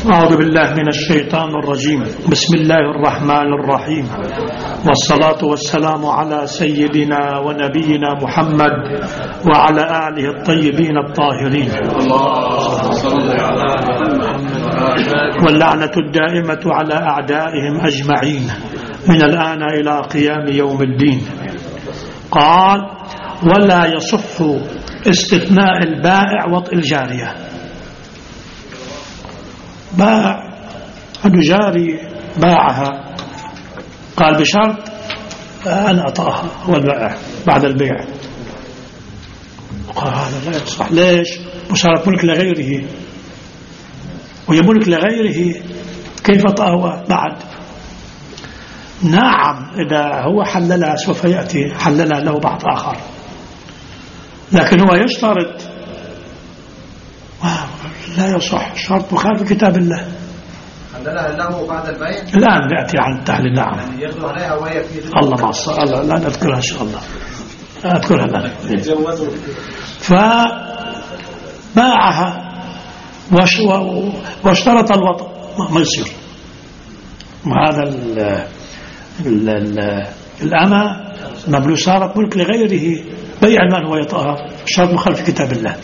أعوذ بالله من الشيطان الرجيم. بسم الله الرحمن الرحيم، والصلاة والسلام على سيدنا ونبينا محمد وعلى آله الطيبين الطاهرين، واللعنة الدائمة على أعدائهم أجمعين من الآن إلى قيام يوم الدين. قال: ولا يصح استثناء البائع وطء الجارية. باع عنده جاري باعها، قال بشرط أن أطأها هو البائع بعد البيع. قال هذا لا يصح. ليش؟ وصارت ملك لغيره، وهي ملك لغيره، كيف أطأها بعد؟ نعم، إذا هو حللها سوف يأتي حللها له بعض آخر، لكن هو يشترط لا يصح، شرط مخالف كتاب الله. حللها له بعد البيع؟ الآن نأتي عن التحليل. نعم، يعني يغلو عليها وهي في الله مع الله، لا نذكرها إن شاء الله، لا أذكرها الآن. فباعها واشترط الوطء، ما يصير. وهذا الأمة مبلو صارت ملك لغيره، بيع من هو يطأها، شرط مخالف كتاب الله.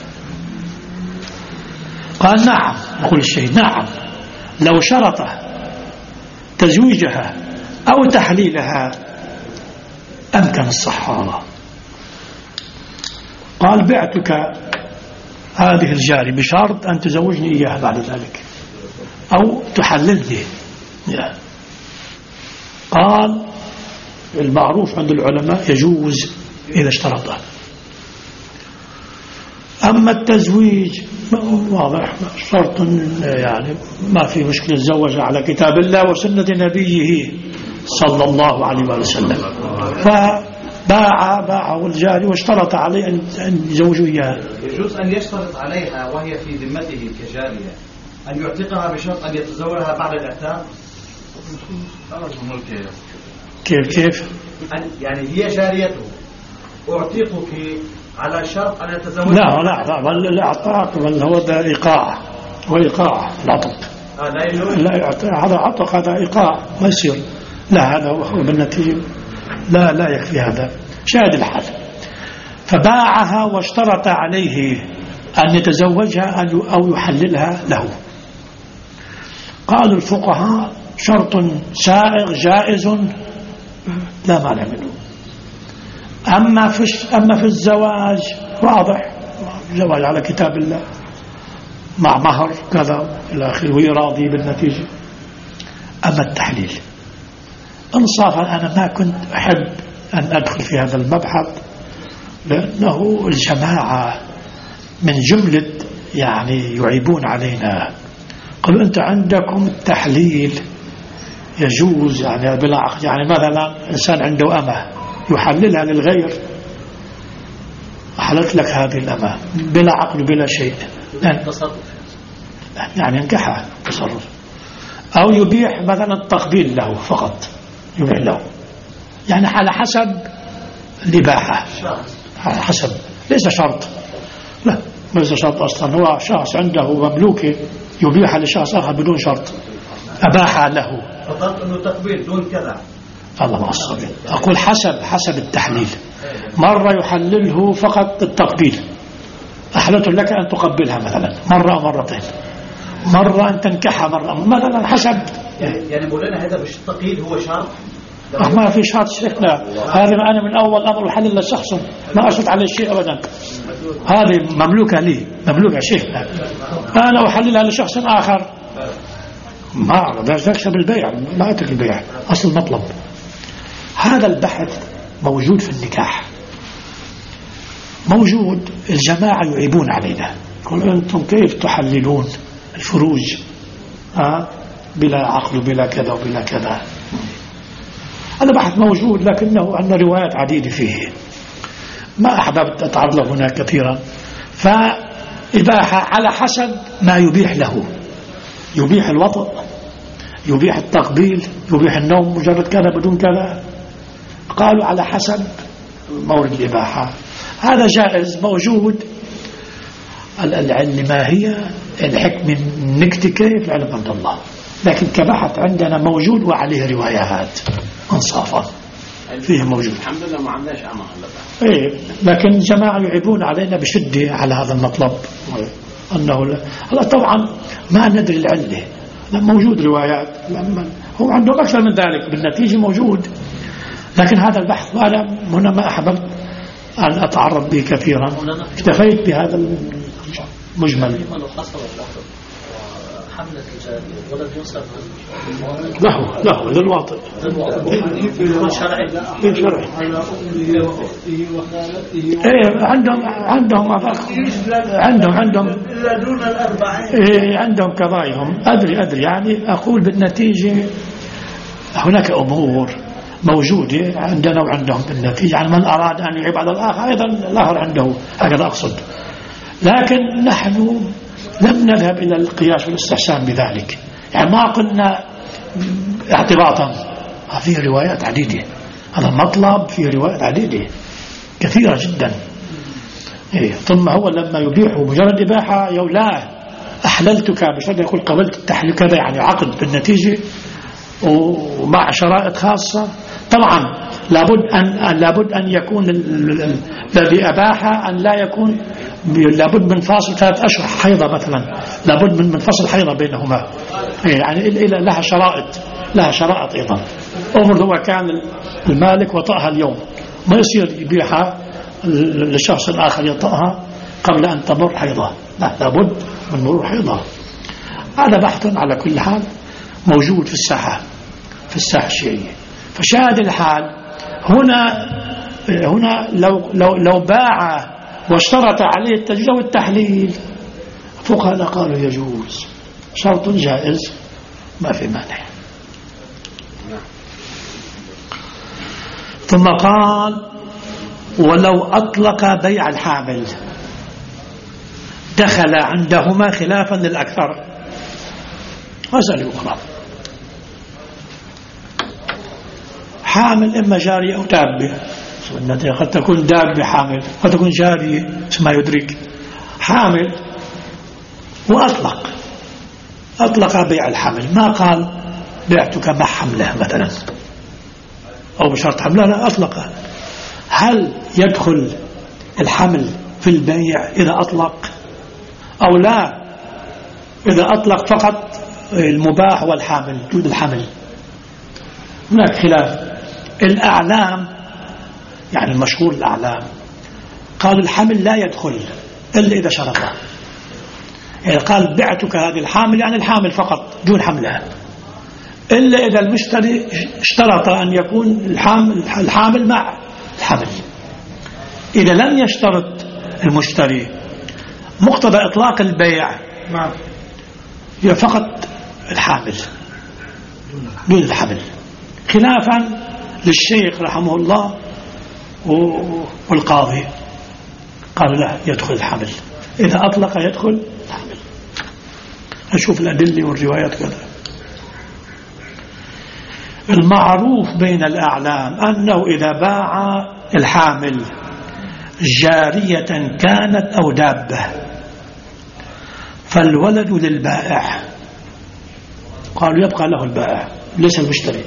قال نعم، يقول الشيء نعم، لو شرط تزويجها أو تحليلها أمكن الصحة. قال: بعتك هذه الجاري بشرط أن تزوجني إياها بعد ذلك أو تحللني. قال: المعروف عند العلماء يجوز إذا اشترطه. أما التزويج واضح، شرط يعني ما في مشكلة، تزوج على كتاب الله وسنة نبيه صلى الله عليه وسلم. فباعه الجاري واشترط عليه أن يزوجوا إياها. يجوز أن يشترط عليها وهي في ذمته كجارية أن يعتقها بشرط أن يتزوجها بعد الإعتاق؟ كيف؟ يعني هي جاريته، أعتقك على شرط أن يتزوج. لا بل الإعتاق بل هو ده إيقاع، وإيقاع العتق. لا هذا عتق، هذا إيقاع ما يصير. لا، هذا هو بالنتيجة لا يكفي هذا. شاهد الحال. فباعها واشترط عليه أن يتزوجها أو يحللها له. قالوا الفقهاء: شرط سائغ جائز لا مانع منه. أما في الزواج واضح، زواج على كتاب الله مع مهر كذا إلى آخره، وهي راضي بالنتيجة. أما التحليل انصافا، أنا ما كنت أحب أن أدخل في هذا المبحث، لأنه الجماعة من جملة يعني يعيبون علينا. قالوا: أنت عندكم التحليل يجوز يعني بلا عقد، يعني مثلا إنسان عنده أمة يحللها للغير، أحلت لك هذه الأمة بلا عقد بلا شيء، يعني ينكحها تصرف، أو يبيح مثلا التقبيل له فقط، يبيح له، يعني على حسب الإباحة، على حسب، ليس شرط. لا، ليس شرط أصلا. هو شخص عنده مملوكة يبيحها لشخص آخر بدون شرط، أباحها له فقط أنه تقبيل دون كذا. الله مع الصبر. أقول حسب التحليل. مرة يحلله فقط التقبيل، أحلت لك أن تقبلها مثلا مرة أو مرتين، مرة أن تنكحها مرة مثلا، حسب. يعني مولانا هذا مش التقييد هو شرط؟ ما في شرط شيخنا. هذا أنا من أول أمر أحلل لشخص ما أشرط عليه شيء أبدا. هذه مملوكة لي، مملوكة شيخنا، أنا أحللها لشخص آخر، ما تكسب البيع، ما أترك البيع، أصل المطلب. هذا البحث موجود في النكاح، موجود. الجماعة يعيبون علينا، يقولون: أنتم كيف تحللون الفروج بلا عقل وبلا كذا وبلا كذا. هذا بحث موجود، لكنه عندنا روايات عديدة فيه، ما أحببت أتعرض له هنا كثيرا. فإباحة على حسب ما يبيح له، يبيح الوطء، يبيح التقبيل، يبيح النوم مجرد كذا بدون كذا. قالوا على حسب مورد الإباحة، هذا جائز موجود. العلم ما هي الحكمة نكتة كيف العلم عند الله، لكن كبحث عندنا موجود وعليه روايات انصافا فيه موجود الحمد لله ما عندناش أمل. إيه، لكن جماعة يعيبون علينا بشدة على هذا المطلب أنه هلا طبعا ما ندري العلة، موجود روايات هو عندهم أكثر من ذلك بالنتيجة موجود، لكن هذا البحث وأنا هنا ما أحببت أن أتعرض به كثيرا، اكتفيت بهذا المجمل. حملة الجارية ولد ينصب له للواطئ شرعي ايه عندهم إلا دون الأربعين ايه عندهم قضاياهم أدري يعني أقول بالنتيجة هناك أمور موجودة عندنا وعندهم بالنتيجة، يعني من أراد أن يعيب على الآخر أيضا الآخر عنده، هكذا أقصد. لكن نحن لم نذهب إلى القياس والاستحسان بذلك، يعني ما قلنا اعتباطا، في روايات عديدة، هذا المطلب في روايات عديدة كثيرة جدا. إيه. ثم هو لما يبيحه مجرد إباحة لا أحللتك بشرط يقول قبلت التحليل كذا، يعني عقد بالنتيجة ومع شرائط خاصة. طبعا لابد أن يكون الذي أباحه أن لا يكون، لابد من فاصل 3 أشهر حيضة مثلا، لابد من فصل حيضة بينهما، يعني لها شرائط أيضا. أمر هو كان المالك وطأها اليوم، ما يصير يبيعها للشخص الآخر يطأها قبل أن تمر حيضة، لا، لابد من مرور حيضة. هذا بحث على كل حال موجود في الساحة الشيعية. فشاهد الحال هنا لو باع واشترط عليه التجويز والتحليل، فقهاء قالوا يجوز، شرط جائز ما في مانع. ثم قال ولو أطلق بيع الحامل دخل عندهما خلافا للأكثر. مسألة أخرى، حامل إما جارية أو دابة، قد تكون دابة حامل، قد تكون جارية ما يدرك، حامل وأطلق بيع الحمل، ما قال بعتك مع حمله مثلا أو بشرط حمله، لا، أطلق. هل يدخل الحمل في البيع إذا أطلق أو لا؟ إذا أطلق فقط المباح والحامل جود الحمل، هناك خلاف. الأعلام يعني المشهور الأعلام قالوا الحمل لا يدخل إلا إذا شرطه، يعني قال بعتك هذه الحامل يعني الحامل فقط دون حملها، إلا إذا المشتري اشترط أن يكون الحامل مع الحمل. إذا لم يشترط المشتري مقتضى إطلاق البيع هي فقط الحامل دون الحمل، خلافا للشيخ رحمه الله والقاضي قالوا لا، يدخل الحمل، إذا أطلق يدخل الحمل. أشوف الأدلة والروايات كذا. المعروف بين الأعلام أنه إذا باع الحامل جارية كانت أو دابة فالولد للبائع، قالوا يبقى له البائع ليس المشتري،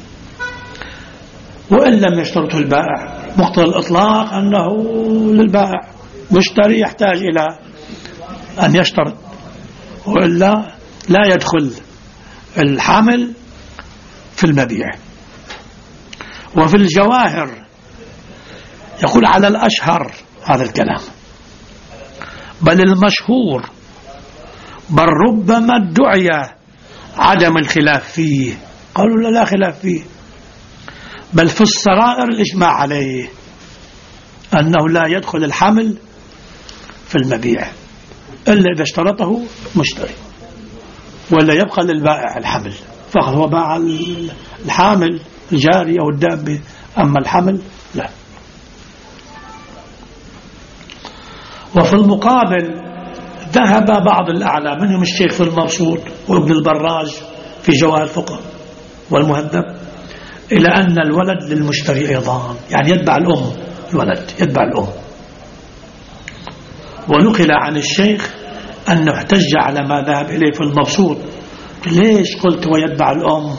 وإن لم يشترطه البائع مقتضى الإطلاق أنه للبائع، مشتري يحتاج إلى أن يشترط، وإلا لا يدخل الحامل في المبيع. وفي الجواهر يقول على الأشهر هذا الكلام، بل المشهور، بل ربما ادعي عدم الخلاف فيه، قالوا لا خلاف فيه، بل في السرائر الإجماع عليه أنه لا يدخل الحمل في المبيع إلا إذا اشترطه مشتري، ولا يبقى للبائع الحمل فقط، هو باع الحامل الجاري أو الدابة، أما الحمل لا. وفي المقابل ذهب بعض الأعلام منهم الشيخ في المبسوط وابن البراج في جواهر الفقه والمهذب إلى أن الولد للمشتري أيضا، يعني يتبع الأم، الولد يتبع الأم. ونقل عن الشيخ أنه احتج على ما ذهب إليه في المبسوط. ليش قلت ويتبع الأم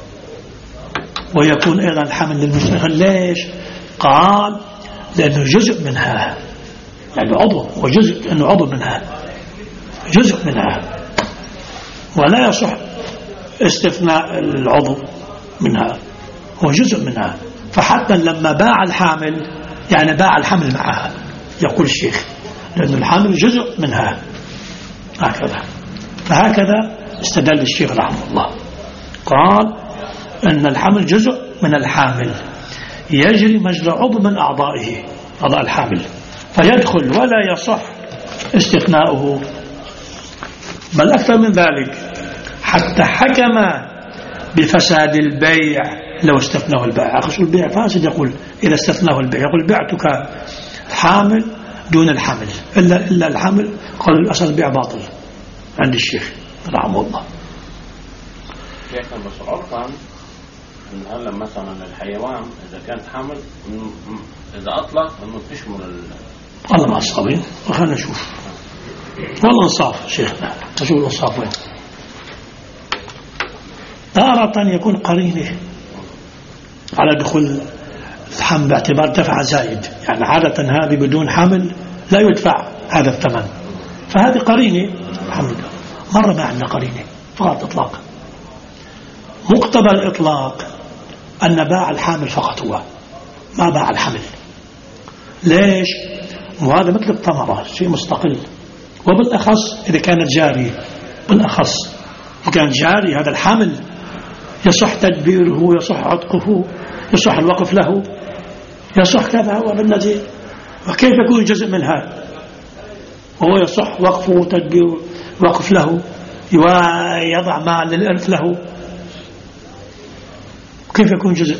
ويكون أيضا الحمل للمستقل؟ ليش؟ قال لأنه جزء منها، يعني عضو وجزء، لأنه عضو منها، جزء منها، ولا يصح استثناء العضو منها، هو جزء منها. فحتى لما باع الحامل يعني باع الحمل معها، يقول الشيخ، لأن الحمل جزء منها هكذا. فهكذا استدل الشيخ رحمه الله، قال أن الحمل جزء من الحامل يجري مجرى عضو من أعضائه، أعضاء الحامل، فيدخل ولا يصح استثناؤه. بل أكثر من ذلك، حتى حكم بفساد البيع لو استثناه البائع. أخذ البيع فاسد، يقول إذا استثناه البيع، يقول بعتك حامل دون الحمل، إلا الحمل، قال الأصل البيع باطل عند الشيخ رحمه الله. لكن بس عرفا أن هلا مثلا الحيوان إذا كانت حمل، إذا أطلق أنه تشمل الله مع الصابين. وخلنا نشوف والله انصاف شيخنا، نشوف الانصاف وين. تارة يكون قرينه على دخول الحمل باعتبار دفع زائد، يعني عادة هذه بدون حمل لا يدفع هذا الثمن، فهذه قرينه. الحمد لله مرة ما عندنا قرينه، فقط إطلاق. مقتضى الإطلاق أن باع الحامل فقط، هو ما باع الحمل. ليش؟ وهذا مثل الثمرة، شيء مستقل، وبالأخص إذا كانت جارية. بالأخص إذا كانت جاري، هذا الحمل يصح تدبيره، يصح عتقه، يصح الوقف له، يصح كذا وبالنزيل. وكيف يكون جزء منها وهو يصح وقفه وتدبيره، وقف له، ويضع مال للإرث له، كيف يكون جزء؟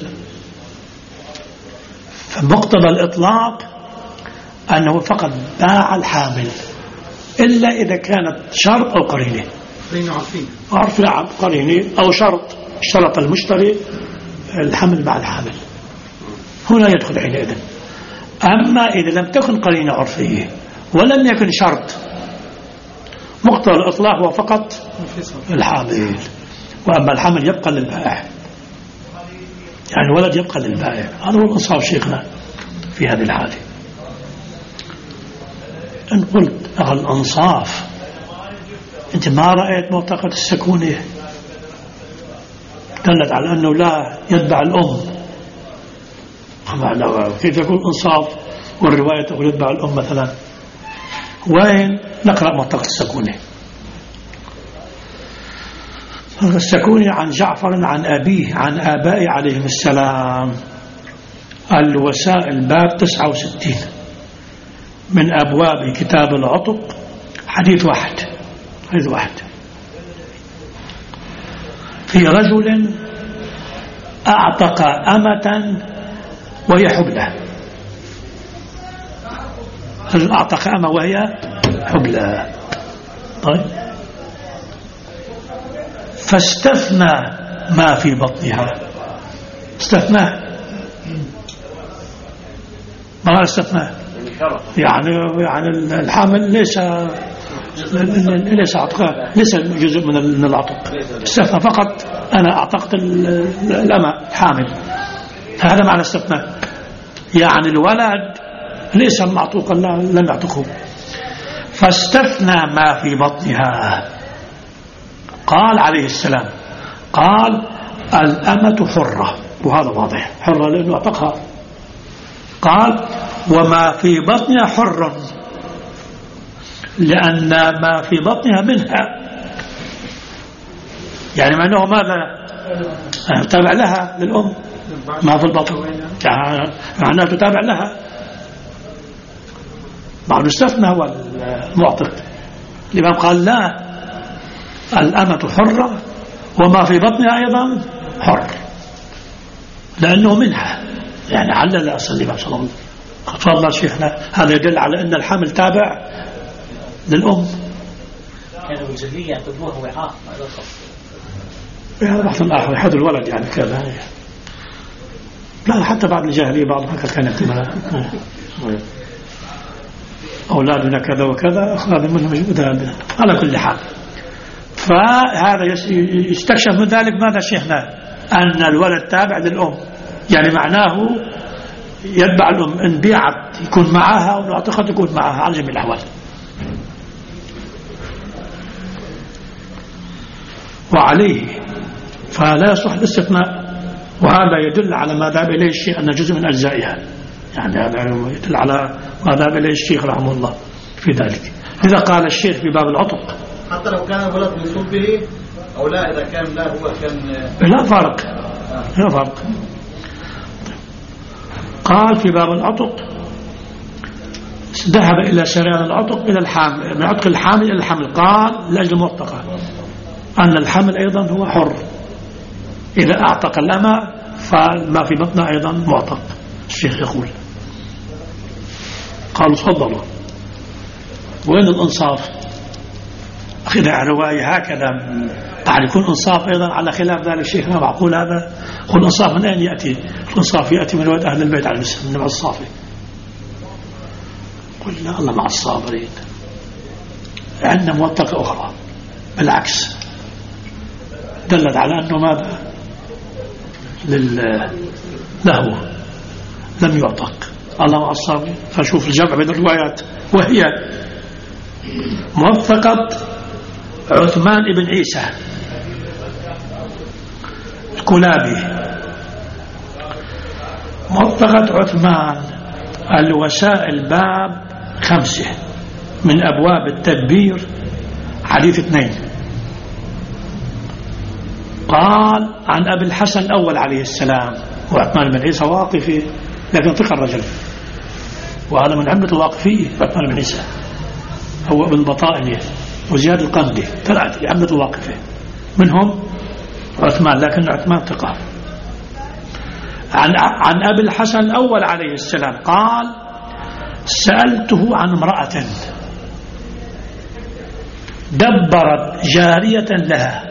فمقتضى الإطلاق أنه فقط باع الحامل، إلا إذا كانت شرط أو قرينة. عرف لعب قرينة أو شرط، اشترط المشتري الحمل مع الحامل، هنا يدخل حينئذ. أما إذا لم تكن قرينة عرفية ولم يكن شرط، مقتضى الإطلاق هو فقط الحامل، وأما الحمل يبقى للبائع، يعني الولد يبقى للبائع. هذا هو الإنصاف شيخنا في هذه الحالة. إن قلت أخي الأنصاف، أنت ما رأيت معتقد السكونية دلت على أنه لا يتبع الأم، كيف يكون إنصاف والرواية تقول يتبع الأم مثلا؟ وين نقرأ معتقد السكونية؟ السكوني عن جعفر عن أبيه عن آبائه عليهم السلام، الوسائل باب 69 من أبواب كتاب العتق، حديث واحد في رجل أعتق أمة وهي حبلى. رجل أعتق أمة وهي حبلى، طيب، فاستثنى ما في بطنها. استثنى ما استثنى يعني الحامل ليس عتق، ليس جزء من العتق، استثنى فقط أنا أعتقت الأمة حامل، هذا معنى استثنى. يعني الولد ليس معتوقا، لم يعتقه. فاستثنى ما في بطنها. قال عليه السلام، قال الأمة حرة، وهذا واضح، حرة لأنه أعتقها. قال وما في بطنها حر، لأن ما في بطنها منها، يعني معناه ماذا؟ تابع لها للأم، ما في البطن معناه تتابع لها. بعد استثنى هو المعتق. الإمام قال لا، الأمة حرة وما في بطنها أيضا حر، لأنه منها، يعني علل أصل الإمام صلى الله عليه وسلم. تفضل شيخنا. هذا يدل على أن الحمل تابع للأم. كانوا الجلية يعتبروها وعاء، هذا الخاص. هذا بحث آخر، يحد الولد يعني كذا. لا، حتى بعد الجاهلية بعض كان يكتمها. أولادنا كذا وكذا، هذا منهم مذهب على كل حال. فهذا يستكشف من ذلك ماذا شيخنا؟ أن الولد تابع للأم، يعني معناه يتبع الأم، إن بيعت يكون معها وإن أعتقد يكون معها على جميع الأحوال. وعليه فلا يصح الاستثناء، وهذا يدل على ما ذهب إليه الشيخ أن جزء من أجزائها، يعني هذا يدل على ما ذهب إليه الشيخ رحمه الله في ذلك. إذا قال الشيخ في باب العتق حتى لو كان الولد منصوب به أو لا، إذا كان لا هو كان لا فرق، لا فرق. قال في باب العتق ذهب إلى سريان العتق إلى الحامل، من عتق الحامل إلى الحمل، قال لأجل المعتقة أن الحمل أيضا هو حر، إذا أعتق الأمة فما في بطنها أيضا معتق. الشيخ يقول قالوا تفضلوا، وين الإنصاف؟ أخذها رواية هكذا يعني يكون إنصاف أيضا على خلاف ذلك الشيخ، ما معقول هذا؟ والإنصاف من أين يأتي؟ الإنصاف يأتي من رواية أهل البيت على النبي الصافي. قلنا الله مع الصابرين. عندنا موثقة أخرى بالعكس دلت على أنه ماذا له لم يعتق، الله مع الصابرين. فشوف الجمع بين الروايات، وهي موثقة عثمان بن عيسى الكلابي، موثقة عثمان الوسائل باب 5 من أبواب التدبير حديث 2. قال عن أبي الحسن الأول عليه السلام، وعثمان بن عيسى واقفي لكن ثقة الرجل، وهذا من عمة الواقفية. عثمان بن عيسى هو ابن بطائنية وزياد القندي، 3 عمة الواقفة، منهم عثمان، لكن عثمان ثقة. عن أبي الحسن الأول عليه السلام قال سألته عن امرأة دبرت جارية لها.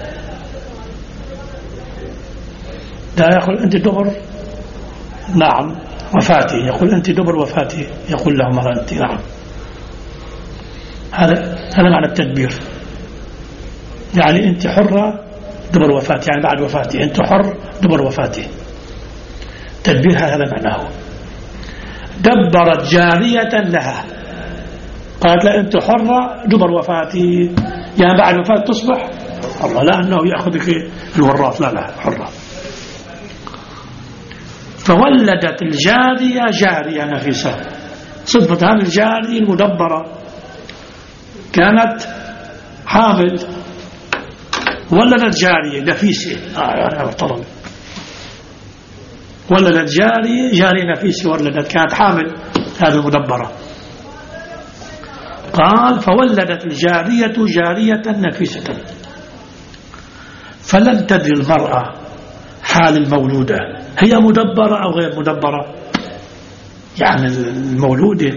لا يقول أنت دبر؟ نعم وفاتي. يقول أنت دبر وفاتي؟ يقول له مرة أنت نعم. هذا معنى التدبير، يعني أنت حرة دبر وفاتي، يعني بعد وفاتي أنت حر دبر وفاتي. تدبير هذا معناه. دبرت جارية لها، قالت لا أنت حرة دبر وفاتي، يعني بعد وفاة تصبح حرة، لا أنه يأخذك الوراث، لا حرة. فولدت الجارية جارية نفيسة، صدفة هذه الجارية المدبرة كانت حامل، ولدت جارية نفيسة، يعني محترم، ولدت جارية نفيسة، ولدت كانت حامل هذه المدبرة. قال فولدت الجارية جارية نفيسة، فلم تدري المرأة حال المولودة هي مدبرة أو غير مدبرة، يعني المولودة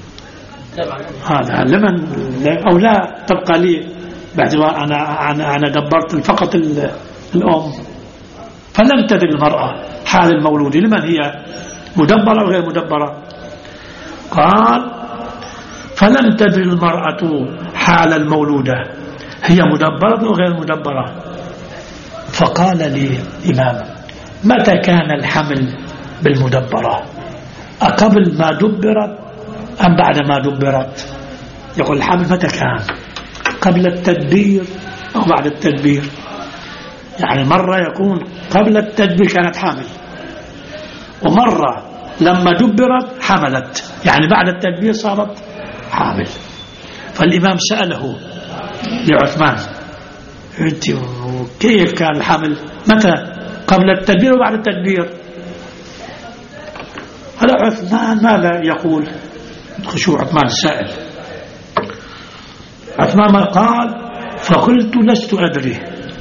هذا لمن أو لا تبقى لي بعد أنا دبرت فقط الأم. فلم تدري المرأة حال المولودة لمن هي مدبرة أو غير مدبرة. قال فلم تدري المرأة حال المولودة هي مدبرة أو غير مدبرة. فقال لي إمام متى كان الحمل بالمدبرة؟ أقبل ما دبرت أم بعد ما دبرت؟ يقول الحمل متى كان، قبل التدبير أو بعد التدبير؟ يعني مرة يكون قبل التدبير كانت حامل، ومرة لما دبرت حملت، يعني بعد التدبير صارت حامل. فالإمام سأله لعثمان أنت كيف كان الحمل، متى قبل التدبير وبعد التدبير؟ هذا عثمان ماذا يقول؟ خشوع عثمان السائل. عثمان ما قال فقلت لست أدري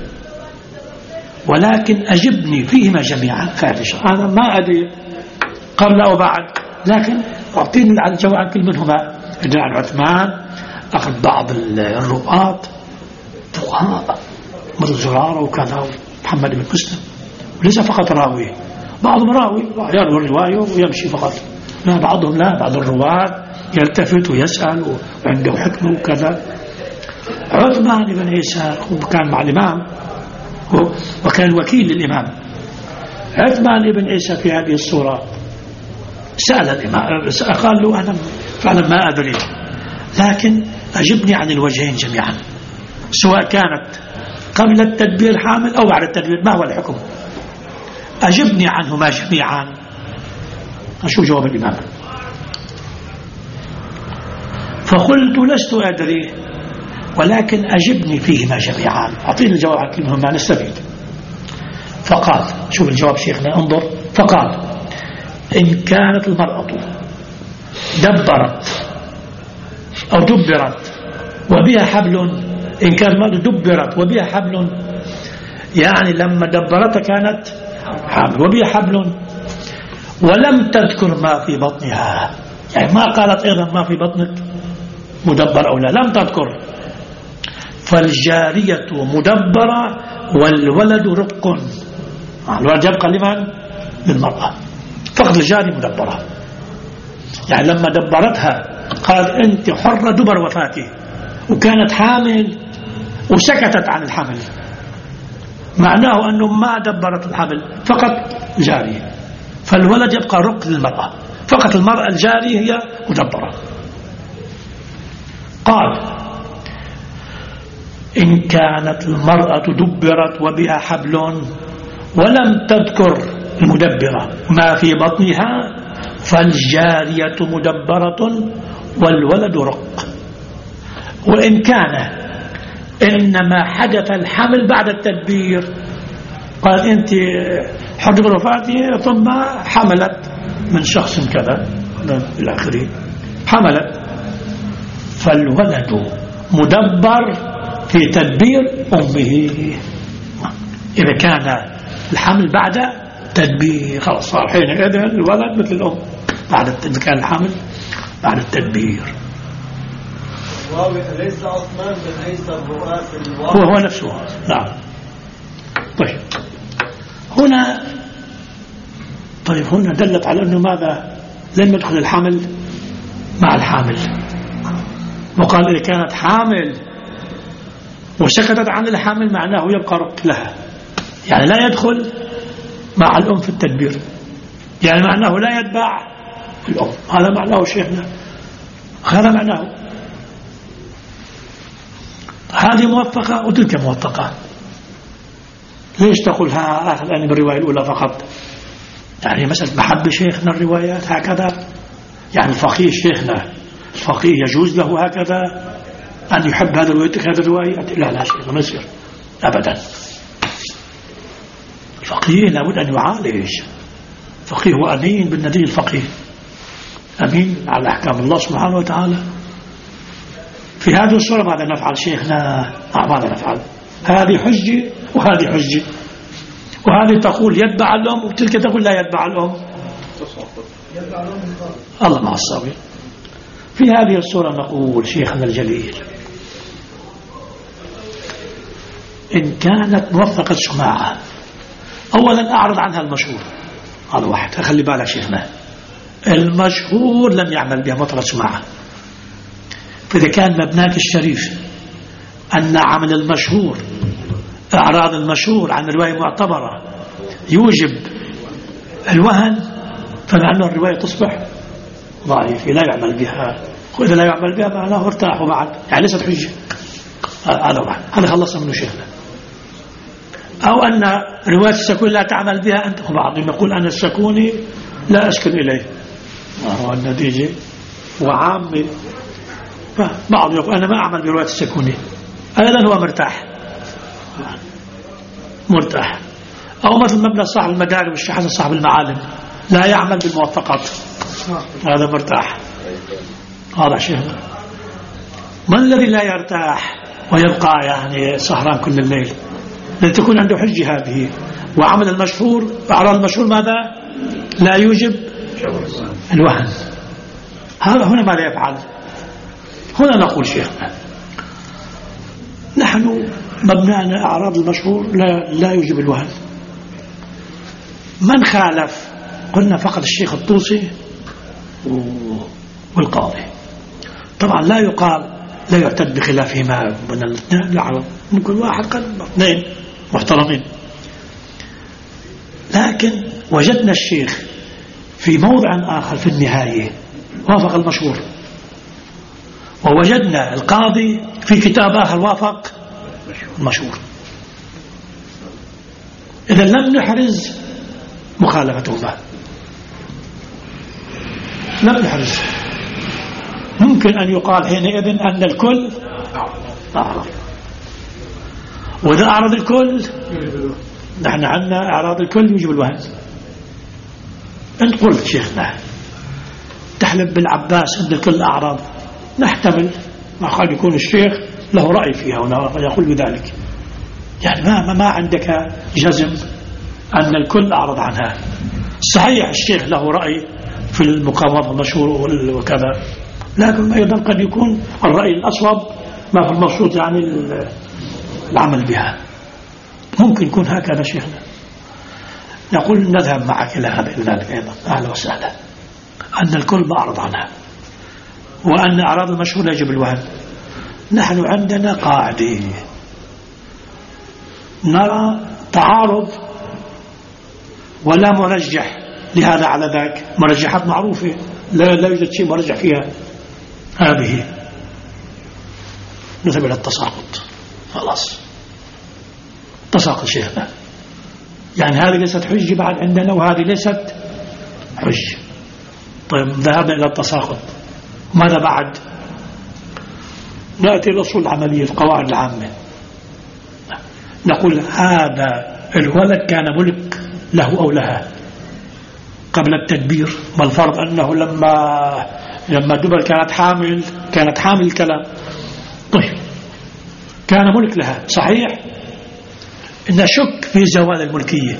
ولكن أجبني فيهما جميعا خارج، أنا ما أدري قبل أو بعد، لكن أعطيني الجواب عن كل منهما. عن عثمان أخذ بعض الرواة فقهاء مثل زرارة وكذا محمد بن مسلم، وليس فقط راوي، بعضهم راوي يروي الرواية ويمشي فقط، لا بعضهم لا، بعض الرواة يلتفت ويسأل وعنده حكمة وكذا. عثمان بن عيسى كان مع الإمام وكان وكيل للإمام. عثمان بن عيسى في هذه الصورة سأل الإمام، قال له أنا فعلا ما أدري، لكن أجبني عن الوجهين جميعا، سواء كانت قبل التدبير حامل أو بعد التدبير، ما هو الحكم؟ أجبني عنهما جميعا. شو جواب الإمام؟ فقلت لست أدري، ولكن أجبني فيهما جميعا، أعطيني الجواب عن كلمهم ما نستفيد. فقال، شوف الجواب شيخنا، انظر. فقال: إن كانت المرأة دبرت أو دبرت وبها حبل، إن كانت المرأة دبرت وبها حبل، يعني لما دبرتها كانت حامل وبها حبل، ولم تذكر ما في بطنها، يعني ما قالت أيضا ما في بطنك مدبر أو لا، لم تذكر، فالجارية مدبرة والولد رق. الولد يبقى لمن؟ للمرأة فقط، الجارية مدبرة. يعني لما دبرتها قالت أنت حرة دبر وفاتي، وكانت حامل وسكتت عن الحمل، معناه أنه ما دبرت الحمل، فقط جارية، فالولد يبقى رق للمرأة فقط، المرأة الجارية هي مدبرة. قال: إن كانت المرأة دبرت وبها حبل ولم تذكر المدبرة ما في بطنها، فالجارية مدبرة والولد رق. وإن كان إنما حدث الحمل بعد التدبير، قال أنت حدث وفاتي ثم حملت من شخص كذا إلى آخره، حملت، فالولد مدبر في تدبير أمه. إذا كان الحمل بعد تدبير خلاص صار حينئذ الولد مثل الأم إذا كان الحمل بعد التدبير. ليس عثمان بن عيسى الرؤاس هو نفسه. نعم. طيب هنا دلت على أنه ماذا؟ لم يدخل الحمل مع الحامل، وقال إذا كانت حامل وسكتت عن الحمل معناه يبقى رق لها، يعني لا يدخل مع الأم في التدبير، يعني معناه لا يتبع الأم. هذا معناه شيخنا، هذا معناه. هذه موثقة وتلك موثقة. ليش تقول الآن بالرواية الأولى فقط؟ يعني مسألة محب شيخنا الروايات هكذا، يعني الفقيه شيخنا الفقيه يجوز له هكذا أن يحب هذا الروايات؟ لا شيء ما يصير أبدا. الفقيه لابد أن يعالج. الفقيه هو أمين بالندي، الفقيه أمين على أحكام الله سبحانه وتعالى. في هذه الصورة ماذا نفعل شيخنا؟ ماذا نفعل؟ هذه حجة وهذه حجة، وهذه تقول يتبع الأم وتلك تقول لا يتبع الأم. الله مع الصبر. في هذه الصورة نقول شيخنا الجليل: إن كانت موثقة سماعة، أولا أعرض عنها المشهور، هذا واحد، خلي بالك شيخنا، المشهور لم يعمل بها مطلق سماعة. فإذا كان مبناك الشريف أن عمل المشهور، إعراض المشهور عن رواية معتبرة يوجب الوهن، فمعنى الرواية تصبح ضعيفة لا يعمل بها. وإذا لا يعمل بها معناه ارتاحوا بعد، يعني ليست حجة. هذا واحد، هذا خلصنا منه شيخنا. أو أن رواية السكون لا تعمل بها أنت، بعضهم يقول أنا السكوني لا أسكن إليه، وهو النتيجة وعامي. بعض يقول أنا ما أعمل برواية السكوني، أيضا هو مرتاح. أو مثل مبنى صاحب المدارس والشيخ حسن صاحب المعالم لا يعمل بالموثقات، هذا مرتاح. هذا شيخنا. من الذي لا يرتاح ويبقى يعني سهران كل الليل؟ لتكون عنده حجة هذه. وعمل المشهور، أعراض المشهور ماذا؟ لا يوجب الوهن. هذا هنا ماذا يفعل؟ هنا نقول شيخنا نحن مبنانا أعراض المشهور لا يوجب الوهن. من خالف؟ قلنا فقط الشيخ الطوسي والقاضي، طبعا لا يقال لا يعتد بخلافهما من الاثنين، يعرف من كل واحد قد اثنين محترمين. لكن وجدنا الشيخ في موضع آخر في النهاية وافق المشهور، ووجدنا القاضي في كتاب آخر وافق المشهور. إذا لم نحرز مخالفتهما، لم نحرز. ممكن أن يقال حينئذ أن الكل أعرض، وإذا أعرض الكل نحن عندنا أعراض الكل يجب الوهن. أنت قلت شيخنا تحلف بالعباس أن الكل أعراض، نحتمل ما قد يكون الشيخ له رأي فيها ويقول بذلك، يعني ما عندك جزم أن الكل أعرض عنها. صحيح الشيخ له رأي في المقامات المشهور وكذا، لكن أيضا قد يكون الرأي الأصوب ما في المقصود يعني العمل بها. ممكن يكون هكذا شيخنا. نقول نذهب معك إلى ذلك أيضا، أهلا وسهلا، أن الكل أعرض عنها، وأن أعراض المشهور يجب الوهن. نحن عندنا قاعدة نرى تعارض ولا مرجح لهذا على ذاك، مرجحات معروفة لا يوجد شيء مرجح فيها، هذه نذهب إلى التساقط. خلاص تساقط شيخنا، يعني هذه ليست حجة بعد عندنا وهذه ليست حجة. طيب ذهبنا إلى التساقط، ماذا بعد؟ نأتي الأصول العملية، القواعد العامة. نقول هذا الولد كان ملك له أو لها قبل التدبير، ما الفرض أنه لما دبر كانت حامل الكلام. طيب كان ملك لها، صحيح نشك في زوال الملكية،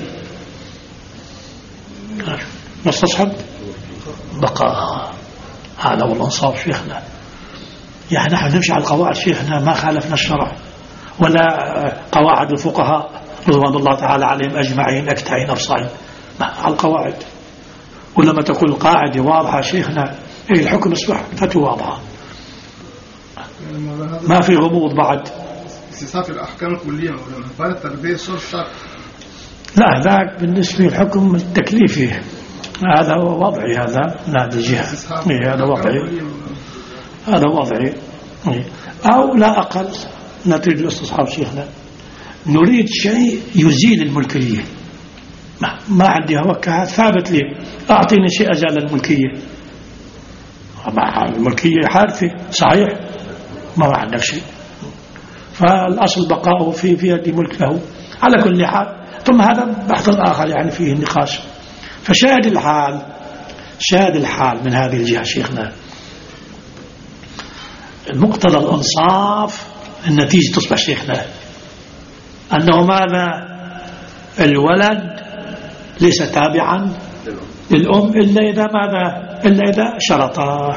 نستصحب بقاء. هذا هو الانصاف شيخنا. يعني نحن نمشي على القواعد شيخنا، ما خالفنا الشرع ولا قواعد الفقهاء رضوان الله تعالى عليهم أجمعين أكتعين أفصعين، على القواعد. ولما تكون القاعدة واضحة شيخنا الحكم يصبح فتوى واضحة، ما في غموض بعد. استصحاب الأحكام الكلية بعد التربية صار الشرع، لا ذاك بالنسبة للحكم التكليفي هذا هو وضعي، هذا الجهة هذا وضعي، هذا وضعي. أو لا أقل نتيجة الاستصحاب شيخنا نريد شيء يزيل الملكية، ما عندي هوكة ثابت لي، أعطيني شيء أزال الملكية. الملكية حادثة صحيح، ما عندك شيء، فالأصل بقاؤه في يد ملك له على كل حال. ثم هذا بحث آخر يعني فيه النقاش. فشاهد الحال من هذه الجهة شيخنا المقتضى الإنصاف، النتيجة تصبح شيخنا أنه ماذا؟ الولد ليس تابعا للأم إلا إذا ماذا؟ إلا إذا شرطا.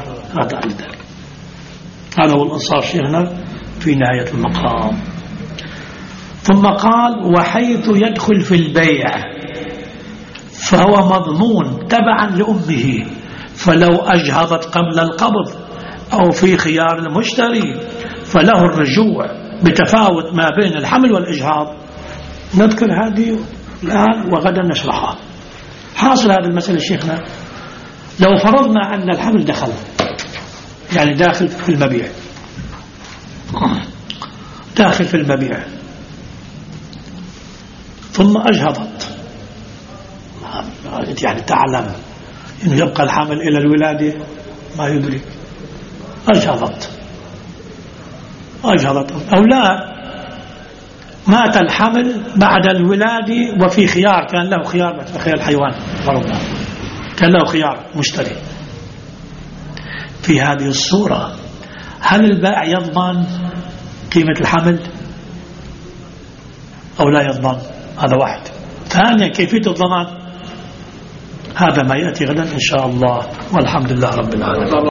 هذا هو الإنصاف شيخنا في نهاية المقام. ثم قال وحيث يدخل في البيع فهو مضمون تبعا لأمه، فلو أجهضت قبل القبض أو في خيار المشتري فله الرجوع بتفاوت ما بين الحمل والإجهاض. نذكر هذه الآن وغدا نشرحها. حاصل هذه المسألة شيخنا، لو فرضنا أن الحمل دخل يعني داخل في المبيع، داخل في المبيع ثم أجهضت، يعني تعلم إنه يبقى الحمل إلى الولادة ما يدرك، أجهضت أو لا، مات الحمل بعد الولادة وفي خيار، كان له خيار خيار الحيوان فرضنا، كان له خيار مشتري. في هذه الصورة هل البائع يضمن قيمة الحمل أو لا يضمن؟ هذا واحد. ثانيا كيفية الضمان؟ هذا ما يأتي غدا إن شاء الله، والحمد لله رب العالمين.